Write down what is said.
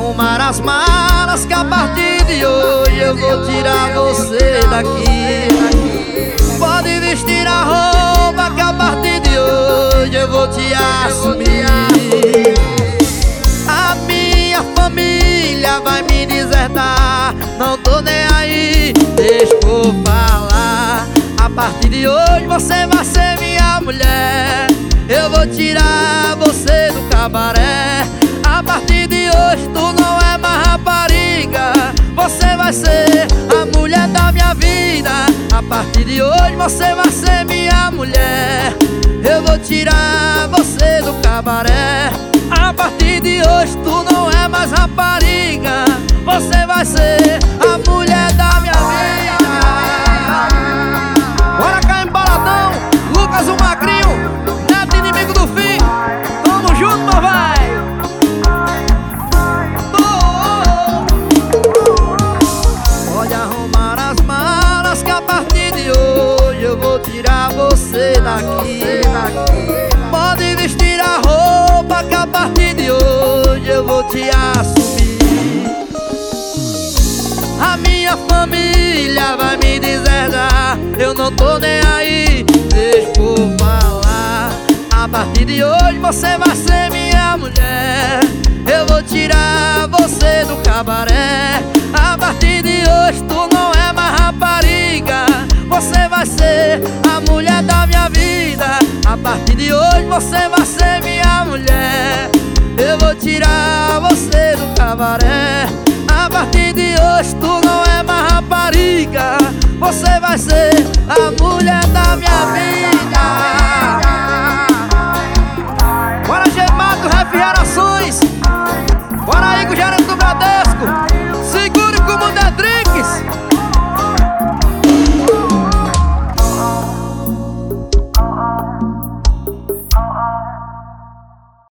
arrumar as malas, que a partir de hoje eu vou tirar você daqui. Pode vestir a roupa, que a partir de hoje eu vou te assumir. A minha família vai me desertar, não tô nem aí, deixa eu falar. A partir de hoje você vai ser minha mulher. Eu vou tirar você do cabaré. A partir de hoje tu não é mais rapariga, você vai ser a mulher da minha vida. A partir de hoje você vai ser minha mulher. Eu vou tirar você do cabaré. A partir de hoje tu não é mais rapariga, você vai ser a mulher da minha vida. Bora cá embaladão, Lucas o Magrinho, neto inimigo do fim. Tamo junto, meu véi. Pode arrumar as malas, que a partir de hoje eu vou tirar você daqui. Pode vestir a roupa, que a partir de hoje eu vou te assumir. A minha família vai me desertar, eu não tô nem aí, deixa eu falar. A partir de hoje você vai ser minha mulher. Eu vou tirar você do cabaré. A partir de hoje tu não é mais rapariga, você vai ser a mulher da minha vida. A partir de hoje você vai ser minha mulher. Eu vou tirar você do cabaré. A partir de hoje tu não é mais rapariga, você vai ser a mulher da minha vida. Bora Gemato, refrigerações. Bora aí com o gerente do Bradesco.